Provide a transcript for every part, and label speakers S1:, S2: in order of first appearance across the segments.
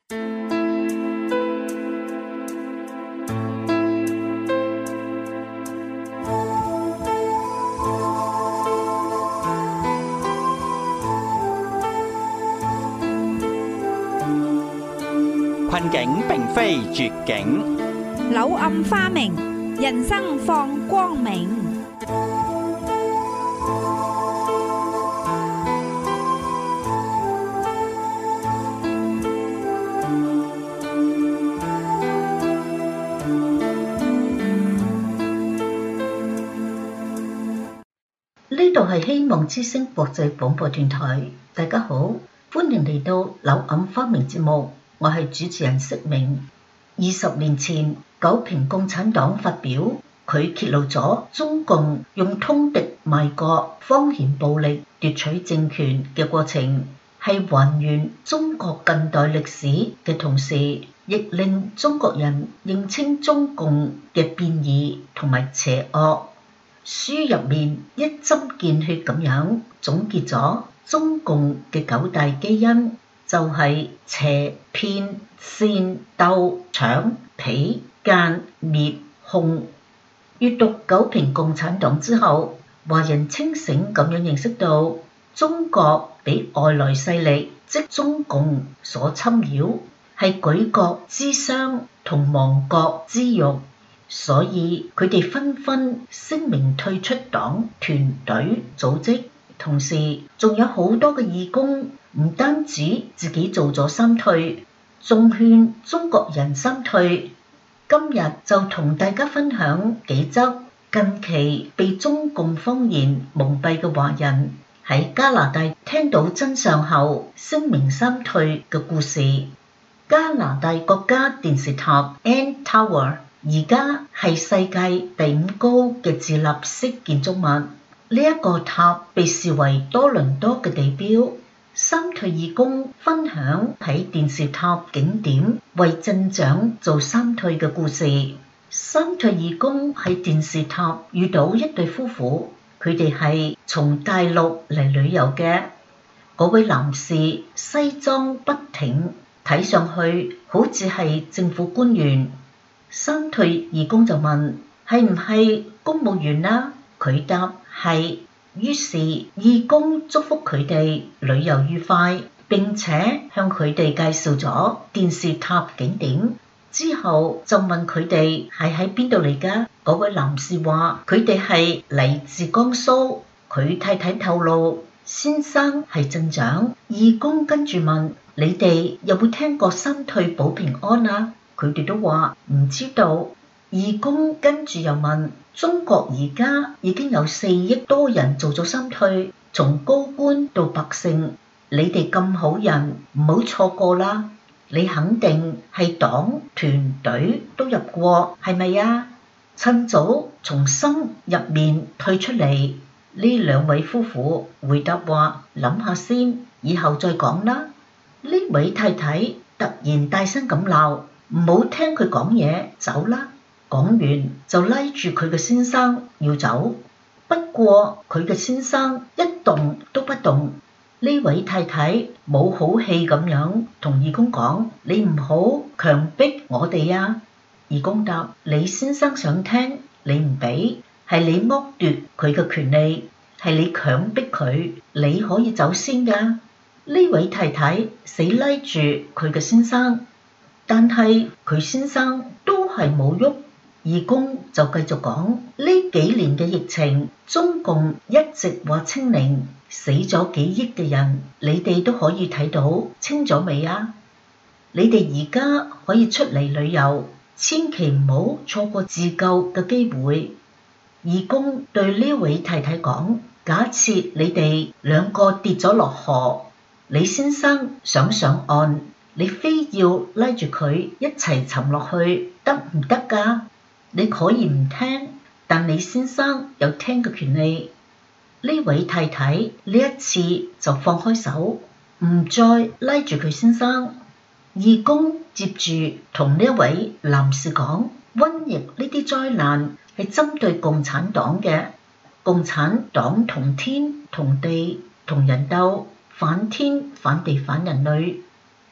S1: 困境並非絕境，
S2: 柳暗花明，人生放光明。
S3: 呢度係希望之聲國際廣播電台，大家好，歡迎嚟到柳暗花明節目，我係主持人釋明。20年前，九平共產黨發表佢揭露咗中共用通敵賣國、謊言暴力奪取政權嘅過程，係還原中國近代歷史嘅同時，亦令中國人認清中共嘅變異同埋邪惡。書入面一針見血咁樣總結咗中共嘅9大基因，就係邪、騙、煽、鬥、搶、鄙、奸、滅、控。閱讀九平共產黨之後，華人清醒咁樣認識到中國被外來勢力即中共所侵擾，係舉國之傷同亡國之辱。所以佢哋紛紛聲明退出黨、團隊、組織，同時仲有好多嘅義工，唔單止自己做咗三退，仲勸中國人三退。今日就同大家分享幾則近期被中共謊言蒙蔽嘅華人喺加拿大聽到真相後聲明三退嘅故事。加拿大國家電視塔 N Tower 而家係世界第5高嘅自立式建築物，呢一個塔被視為多倫多嘅地標。三退義工分享喺電視塔景點為鎮長做三退嘅故事。三退義工喺電視塔遇到一對夫婦，佢哋係從大陸嚟旅遊嘅。嗰位男士西裝筆挺，睇上去好似係政府官員。三退義工就問係唔係公務員啊？佢答係。於是義工祝福佢哋旅遊愉快，並且向佢哋介紹咗電視塔景點。之後就問佢哋係喺邊度嚟㗎？嗰位男士話佢哋係嚟自江蘇。佢太太透露先生係鎮長。義工跟住問你哋有冇聽過三退保平安啊？佢哋都話唔知道。義工跟住又問中國而家已經有4億多人做咗三退，從高官到百姓，你哋咁好人唔好錯過啦。你肯定係黨團隊都入過係咪啊？趁早從心入面退出嚟。呢兩位夫婦回答話諗下先，以後再講啦。呢位太太突然大聲咁鬧，唔好聽佢講嘢，走啦。講完就拉住佢嘅先生要走，不過佢嘅先生一動都不動。呢位太太冇好氣咁樣同義工講：你唔好強迫我哋啊！義工答：你先生想聽，你唔俾，係你剝奪佢嘅權利，係你強迫佢，你可以走先㗎。呢位太太死拉住佢嘅先生，但係佢先生都係冇喐。義工就繼續講：呢幾年嘅疫情，中共一直話清零，死咗幾億嘅人，你哋都可以睇到清咗未啊？你哋而家可以出嚟旅遊，千祈唔好錯過自救嘅機會。義工對呢位太太講：假設你哋兩個跌咗落河，你先生想上岸，你非要拉住佢一齊沉落去，得唔得㗎？你可以唔聽，但你先生有聽嘅權利。呢位太太呢一次就放開手，唔再拉住佢先生。義工接住同呢位男士講：瘟疫呢啲災難係針對共產黨嘅，共產黨同天同地同人鬥，反天反地反人類。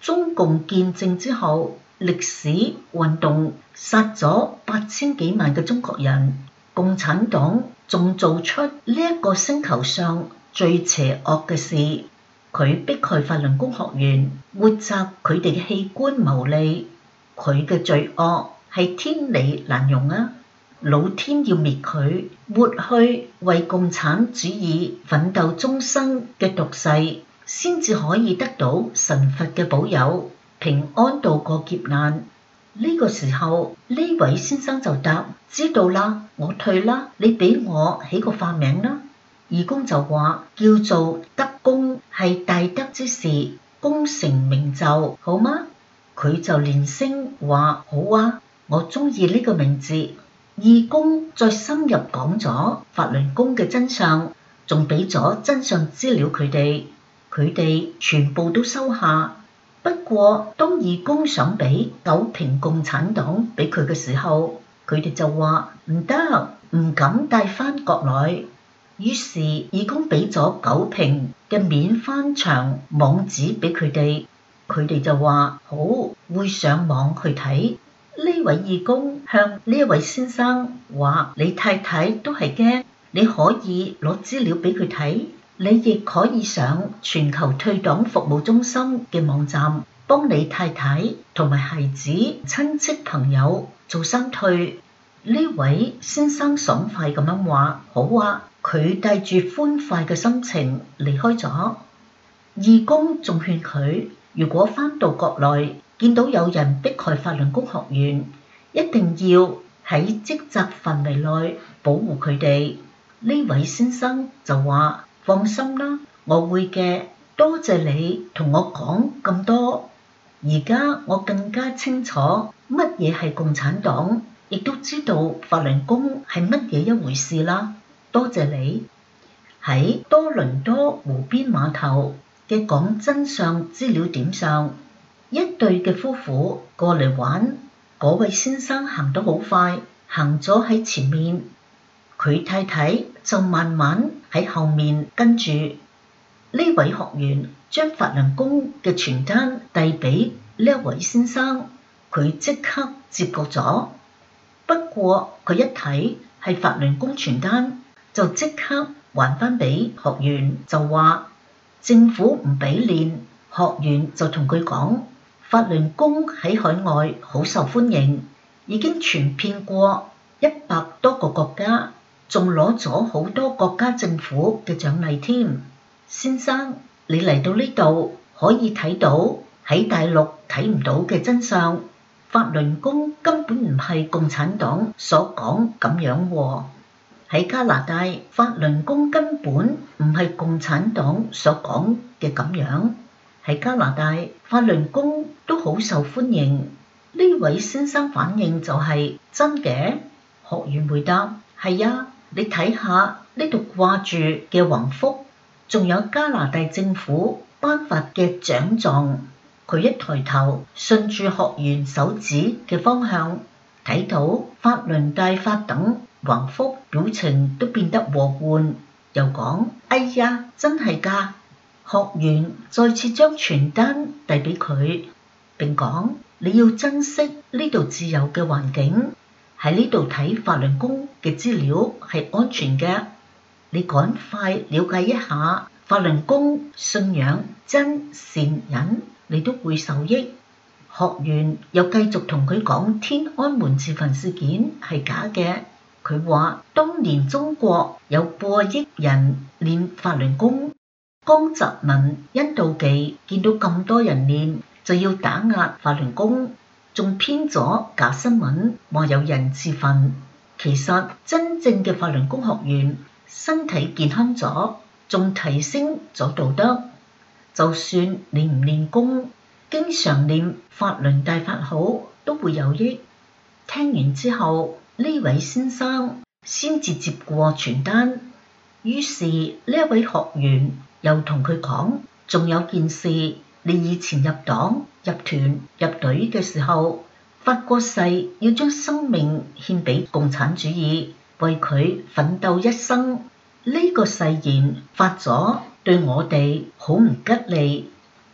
S3: 中共建政之後，歷史運動殺咗8000幾萬嘅中國人，共產黨仲做出呢一個星球上最邪惡嘅事，佢迫害法輪功學員，活摘佢哋嘅器官牟利，佢嘅罪惡係天理難容啊！老天要滅佢，抹去為共產主義奮鬥終生嘅毒誓，先至可以得到神佛嘅保佑，平安度過劫難。呢個時候，呢位先生就答：知道啦，我退啦，你俾我起個化名啦。義工就話叫做德公，係大德之士，功成名就，好嗎？佢就連聲話好啊，我中意呢個名字。義工再深入講咗法輪功嘅真相，仲俾咗真相資料佢哋全部都收下。不過當義工想俾九平共產黨俾佢嘅時候，佢哋就話唔得，唔敢帶返國內。於是義工俾咗九平嘅免翻牆網址俾佢哋就話好，會上網去睇。呢位義工向呢一位先生話：你太太都係驚，你可以攞資料俾佢睇，你亦可以上全球退黨服務中心嘅網站，幫你太太同埋孩子、親戚朋友做三退。呢位先生爽快咁樣話：好啊！佢帶住歡快嘅心情離開咗。義工仲勸佢，如果返到國內見到有人迫害法輪功學員，一定要喺職責範圍內保護佢哋。呢位先生就話：放心啦，我會嘅，多謝你同我講咁多。而家我更加清楚乜嘢係共產黨，亦都知道法輪功係乜嘢一回事啦。多謝你。喺多倫多湖邊碼頭嘅講真相資料點上，一對嘅夫婦過嚟玩，嗰位先生行得好快，行咗喺前面，佢太太就慢慢喺後面跟住。呢位學員將法輪功嘅傳單遞俾呢一位先生，佢即刻接過咗。不過佢一睇係法輪功傳單，就即刻還返俾學員，就話政府唔俾練。學員就同佢講，法輪功喺海外好受歡迎，已經傳遍過100多個國家，仲攞咗好多國家政府嘅獎勵添。先生，你嚟到呢度可以睇到喺大陸睇唔到嘅真相，法輪功根本唔係共產黨所講咁樣喎。喺加拿大，法輪功根本唔係共產黨所講嘅咁樣。喺加拿大，法輪功都好受歡迎。呢位先生反應就係真嘅。學員回答：係啊，你睇下呢度掛住嘅橫幅，仲有加拿大政府頒發嘅獎狀。佢一抬頭，順住學員手指嘅方向，睇到法輪大法等橫幅，表情都變得和緩，又講：哎呀，真係㗎！學員再次將傳單遞俾佢，並講：你要珍惜呢度自由嘅環境，喺呢度睇法輪功嘅資料係安全嘅。你趕快了解一下法輪功信仰真善忍，你都會受益。學員又繼續同佢講天安門自焚事件係假嘅。佢話當年中國有過億人練法輪功，江澤民、殷妒忌見到咁多人練，就要打壓法輪功，仲編咗假新聞話有人自焚。其實真正嘅法輪功學員身體健康咗，仲提升咗道德。就算練唔練功，經常練法輪大法好都會有益。聽完之後，呢位先生先至接過傳單。於是呢一位學員又同佢講，仲有件事，你以前入黨、入團、入隊嘅時候，發過誓要將生命獻俾共產主義，為佢奮鬥一生。呢個誓言發咗，對我哋好唔吉利。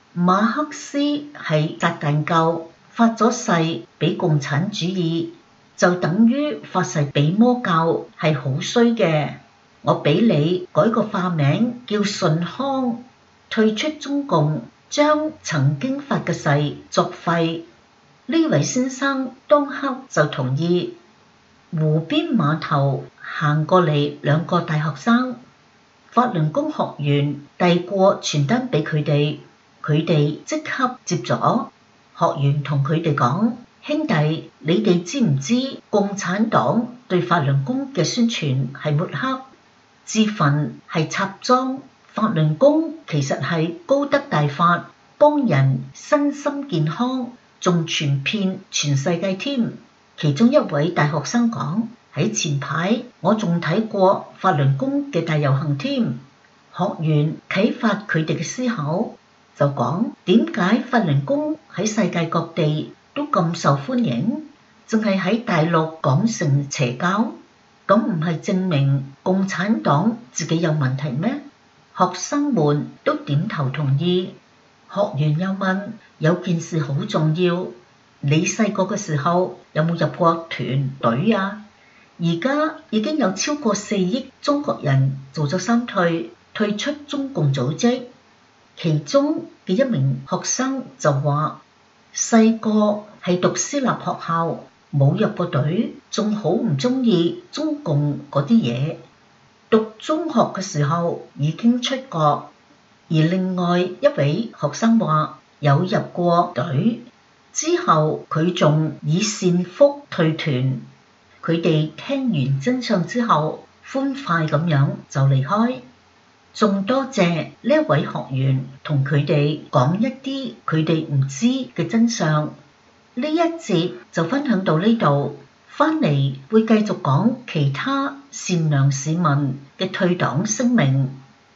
S3: 馬克思係撒旦教，發咗誓俾共產主義，就等於發誓俾魔教，係好衰嘅。我俾你改個化名叫順康，退出中共，將曾經發嘅誓作廢。呢位先生當刻就同意。湖邊碼頭行過嚟兩個大學生，法輪功學員遞過傳單俾佢哋，佢哋即刻接咗。學員同佢哋講：兄弟，你哋知唔知共產黨對法輪功嘅宣傳係抹黑，自焚係插贓，法輪功其實係高德大法，幫人身心健康，仲傳遍全世界添。其中一位大學生講：喺前排我仲睇過法輪功嘅大遊行添。學員啟發佢哋嘅思考，就講點解法輪功喺世界各地都咁受歡迎，淨係喺大陸講成邪教，咁唔係證明共產黨自己有問題咩？學生們都點頭同意。學員又問：有件事好重要，你細個嘅時候有冇入過團隊啊？而家已經有超過4億中國人做咗3退，退出中共組織。其中嘅一名學生就話：細個係讀私立學校，冇入過隊，仲好唔中意中共嗰啲嘢。讀中學嘅時候已經出國。而另外一位學生話有入過隊，之後佢仲以善福退團。佢哋聽完真相之後，歡快咁樣就離開。仲多謝呢一位學員同佢哋講一啲佢哋唔知嘅真相。呢一節就分享到呢度，返嚟會繼續講其他善良市民嘅退黨聲明。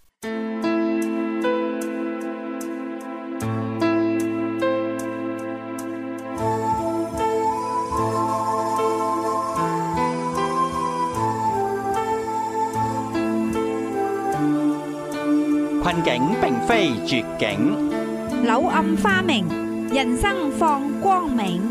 S1: 困境並非絕境，
S2: 柳暗花明，人生放光明。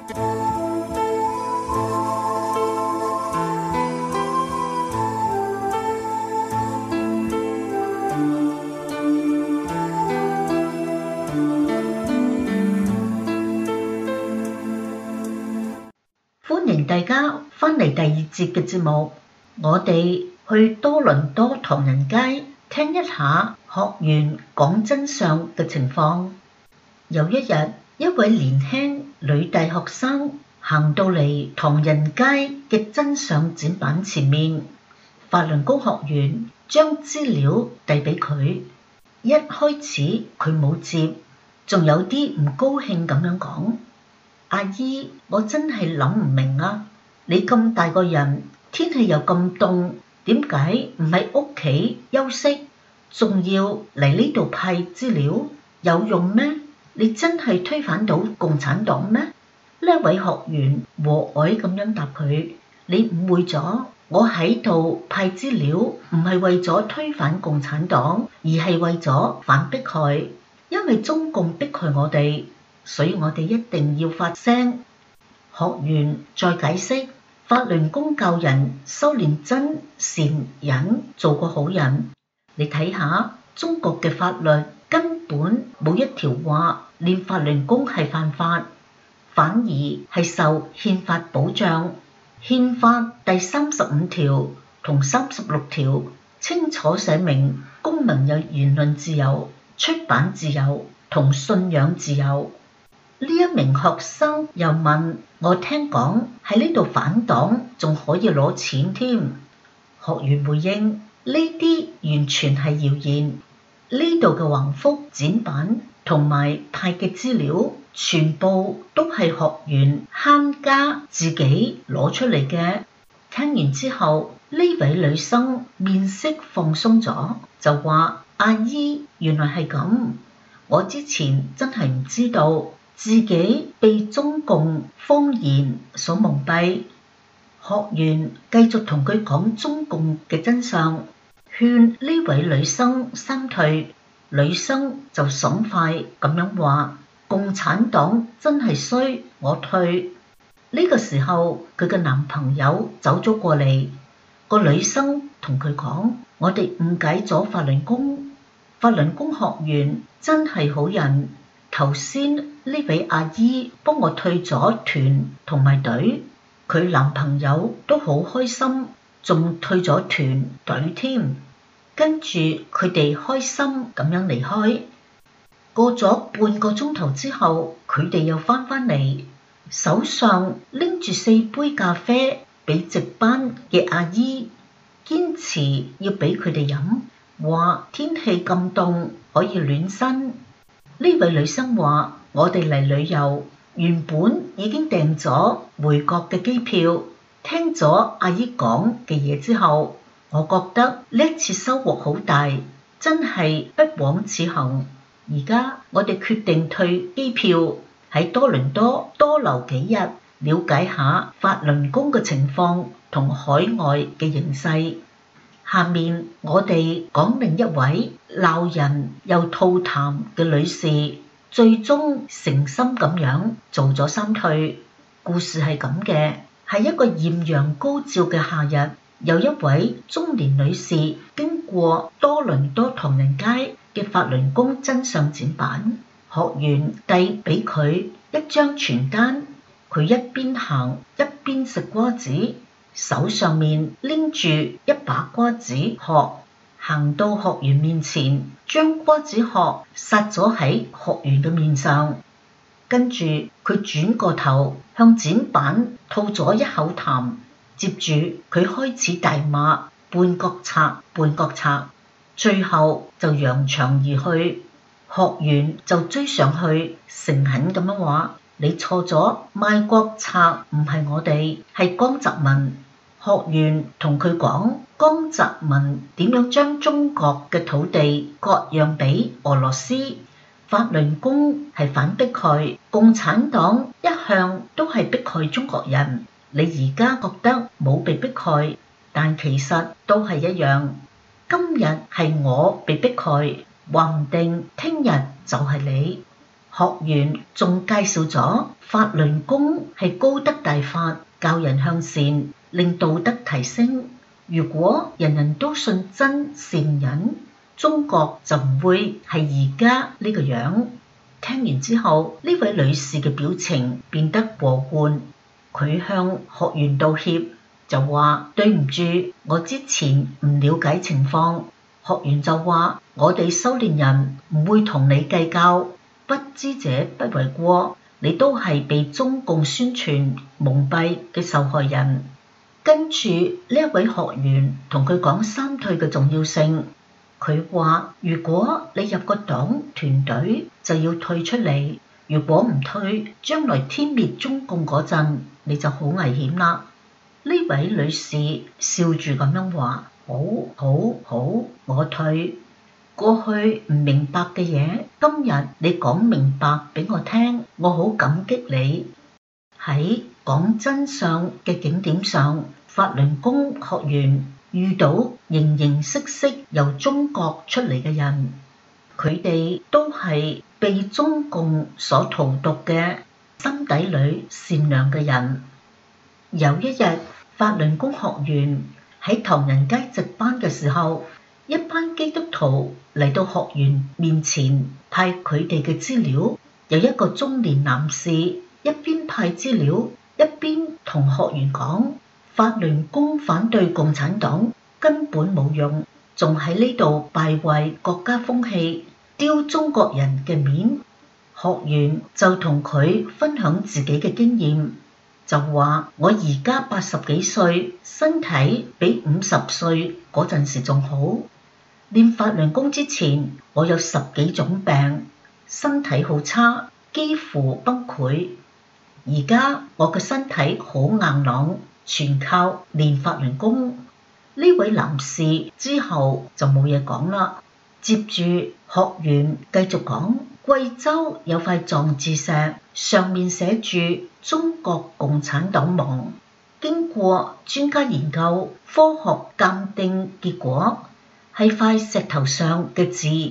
S3: 歡迎大家返嚟第2節嘅節目，我哋去多倫多唐人街聽一下學員講真相嘅情況。有一日，一位年輕女大學生行到嚟唐人街嘅真相展板前面，法輪功學員將資料遞俾佢。一開始佢冇接，仲有啲唔高興咁樣講：阿姨，我真係諗唔明啊！你咁大個人，天氣又咁凍，點解唔喺屋企休息，仲要嚟呢度派資料？有用咩？你真係推翻到共產黨咩？呢位學員和藹咁樣答佢：你誤會咗，我喺度派資料唔係為咗推翻共產黨，而係為咗反迫害。因為中共迫害我哋，所以我哋一定要發聲。學員再解釋：法輪功教人修煉真善忍，做個好人。你睇下中國嘅法律根本冇一條話練法輪功係犯法，反而係受憲法保障。憲法第35條同36條清楚寫明，公民有言論自由、出版自由同信仰自由。呢一名學生又問：我聽講喺呢度反黨仲可以攞錢添？學員回應：呢啲完全係謠言。呢度嘅橫幅展板同埋派嘅資料，全部都係學員慳家自己攞出嚟嘅。聽完之後，呢位女生面色放鬆咗，就話：阿姨，原來係咁，我之前真係唔知道，自己被中共謊言所蒙蔽。學員繼續同佢講中共嘅真相，勸呢位女生3退。 女生就爽快咁樣話：共產黨真係衰，我退。呢個時候佢嘅男朋友走咗過嚟，個女生同佢講：我哋誤解咗法輪功，法輪功學員真係好人。頭先呢位阿姨幫我退咗團同埋隊，佢男朋友都好開心，仲退咗團隊添。跟住佢哋開心咁樣離開。過咗半個鐘頭之後，佢哋又返嚟，手上拎住4杯咖啡俾值班嘅阿姨，堅持要俾佢哋飲，話天氣咁凍可以暖身。呢位女生話：我哋嚟旅遊，原本已經訂咗回國嘅機票，聽咗阿姨講嘅嘢之後，我覺得呢一次收穫好大，真係不枉此行。而家我哋決定退機票，喺多倫多多留幾日，了解下法輪功嘅情況同海外嘅形勢。下面我哋講另一位鬧人又吐痰嘅女士，最終誠心咁樣做咗3退。故事係咁嘅，係一個豔陽高照嘅夏日，有一位中年女士經過多倫多唐人街嘅法輪功真相展板，學員遞俾佢一張傳單，佢一邊行一邊食瓜子，手上面拎住一把瓜子殼，行到學員面前，將瓜子殼撒咗喺學員嘅面上，跟住佢轉過頭向展板吐咗一口痰。接住佢開始大罵叛國賊，叛國賊，最後就揚長而去。學員就追上去，誠懇咁樣話：你錯咗，賣國賊唔係我哋，係江澤民。學員同佢講，江澤民點樣將中國嘅土地割讓俾俄羅斯，法輪功係反迫害，共產黨一向都係迫害中國人。你而家覺得冇被迫害，但其實都係一樣。今日係我被迫害，話唔定聽日就係你。學員仲介紹咗法輪功係高德大法，教人向善，令道德提升。如果人人都信真善忍，中國就唔會係而家呢個樣。聽完之後，呢位女士嘅表情變得和緩。佢向學員道歉，就話對唔住，我之前唔了解情況。學員就話：我哋修煉人唔會同你計較，不知者不為過，你都係被中共宣傳蒙蔽嘅受害人。跟住呢一位學員同佢講3退嘅重要性。佢話：如果你入個黨團隊就要退出嚟，如果唔退，將來天滅中共嗰陣，你就好危險啦。呢位女士笑住咁樣話：好，好，好，我退。過去唔明白嘅嘢，今日你講明白俾我聽，我好感激你。喺講真相嘅景點上，法輪功學員遇到形形色色由中國出嚟嘅人，佢哋都係被中共所荼毒嘅，心底裏善良嘅人。有一日，法輪功學員喺唐人街值班嘅時候，一班基督徒嚟到學員面前派佢哋嘅資料。有一個中年男士一邊派資料，一邊同學員講：法輪功反對共產黨根本冇用，仲喺呢度敗壞國家風氣，丟中國人嘅面。學員就同佢分享自己嘅經驗，就話：我而家80幾歲，身體比50歲嗰陣時仲好。練法輪功之前，我有10幾種病，身體好差，幾乎崩潰。而家我嘅身體好硬朗，全靠練法輪功。呢位男士之後就冇嘢講啦。接住學員繼續講：貴州有塊狀字石，上面寫住中國共產黨亡。經過專家研究，科學鑑定結果係塊石頭上嘅字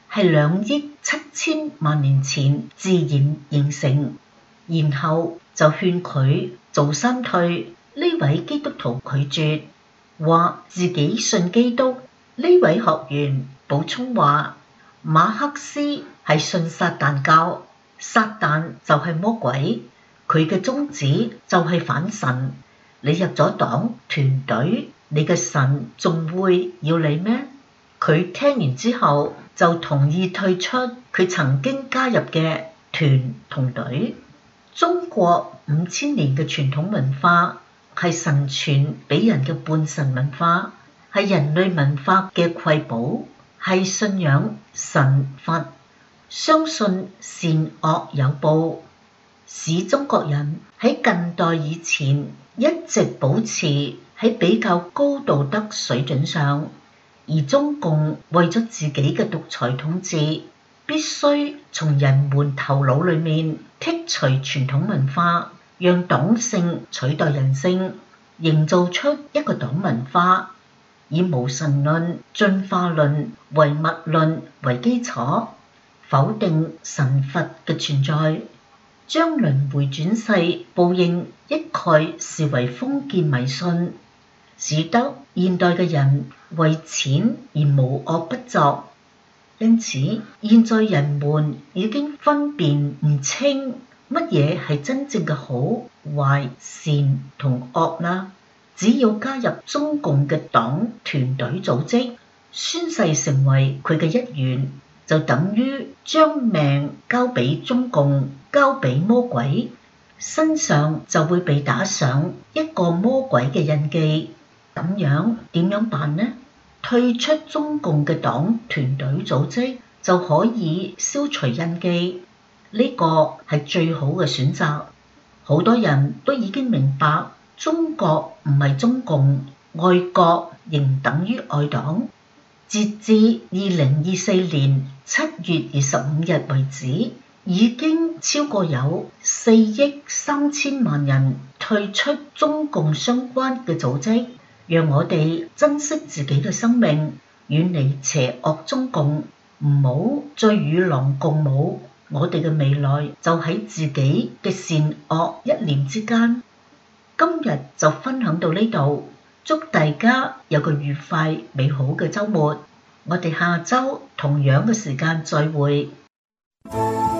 S3: 係2億7千萬年前自然形成，然後就勸佢做三退。呢位基督徒拒絕，話自己信基督。呢位學員補充話，馬克思係信撒旦教，撒旦就係魔鬼，佢嘅宗旨就係反神。你入咗黨團隊，你嘅神仲會要你咩？佢聽完之後就同意退出佢曾經加入嘅團同隊。中國5000年嘅傳統文化係神傳俾人嘅半神文化，係人類文化嘅瑰寶，係信仰神佛，相信善惡有報，使中國人喺近代以前一直保持喺比較高道德水準上。而中共為咗自己嘅獨裁統治，必須從人們頭腦裡面剔除傳統文化，讓黨性取代人性，營造出一個黨文化，以無神論、進化論、唯物論為基礎，否定神佛嘅存在，將輪迴轉世報應一概視為封建迷信，使得現代嘅人為錢而無惡不作。因此現在人們已經分辨唔清乜嘢係真正嘅好壞善同惡啦。只要加入中共嘅黨團隊組織，宣誓成為佢嘅一員，就等於將命交俾中共，交俾魔鬼，身上就會被打上一個魔鬼嘅印記。咁樣點樣辦呢？退出中共嘅黨團隊組織就可以消除印記，呢個係最好嘅選擇。好多人都已經明白，中國唔係中共，愛國仍等於愛黨。截至2024年7月25日為止，已經超過有4億3千萬人退出中共相關嘅組織。讓我哋珍惜自己嘅生命，遠離邪惡中共，唔好再與狼共舞。我哋嘅未來就喺自己嘅善惡一念之間。今日就分享到呢度，祝大家有個愉快美好嘅週末。我哋下週同樣嘅時間再會。